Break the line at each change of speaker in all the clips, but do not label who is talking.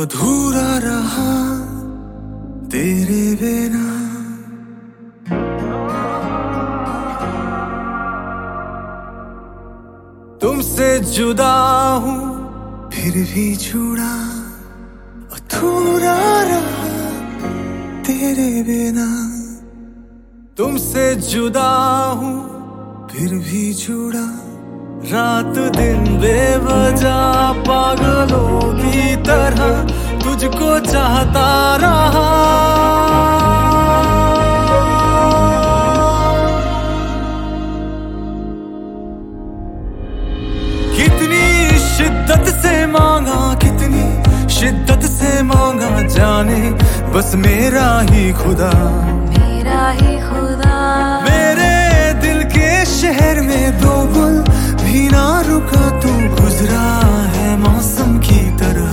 अधूरा रहा तेरे बिना। तुमसे जुदा हूँ फिर भी जुड़ा, अधूरा रहा तेरे बिना। तुमसे जुदा हूँ फिर भी जुड़ा, रात दिन बेवजह पागलों की तरह तुझको चाहता रहा। कितनी शिद्दत से मांगा, कितनी शिद्दत से मांगा जाने बस मेरा ही खुदा,
मेरा ही खुदा।
मेरे दिल के शहर में दो बुल भी ना रुका, तू गुजरा है मौसम की तरह।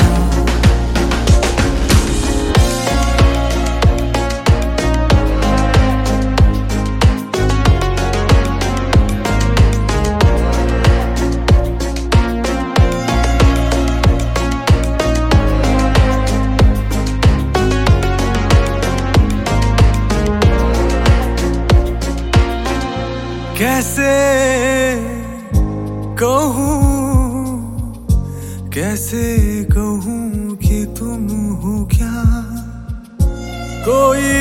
कैसे कहूँ, कैसे कहूँ कि तुम हो क्या, कोई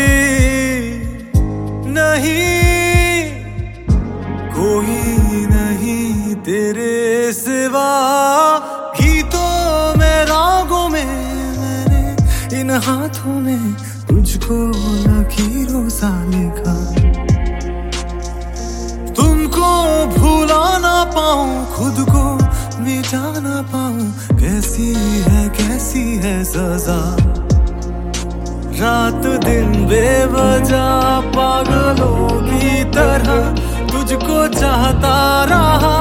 नहीं, कोई नहीं तेरे सिवा। गीतों में रागों में मैंने इन हाथों में तुझको लकीरों सा लिखा। तुमको भूला ना पाऊं, खुद को मिटा ना पाऊं, कैसी है सजा। रात दिन बेवजह पागलों की तरह तुझको चाहता रहा।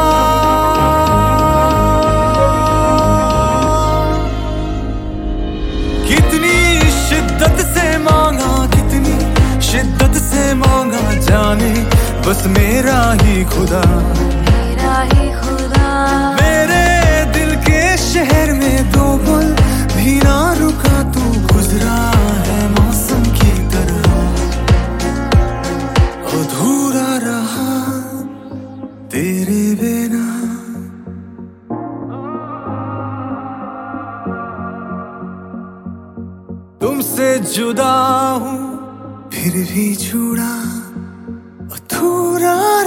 कितनी शिद्दत से मांगा, कितनी शिद्दत से मांगा जाने बस मेरा ही खुदा,
मेरा ही खुदा।
मेरे दिल के शहर में दो पल भी ना रुका, तू गुजरा है मौसम की तरह। अधूरा रहा तेरे बिना। तुमसे जुदा हूँ फिर भी जुड़ा, अधूरा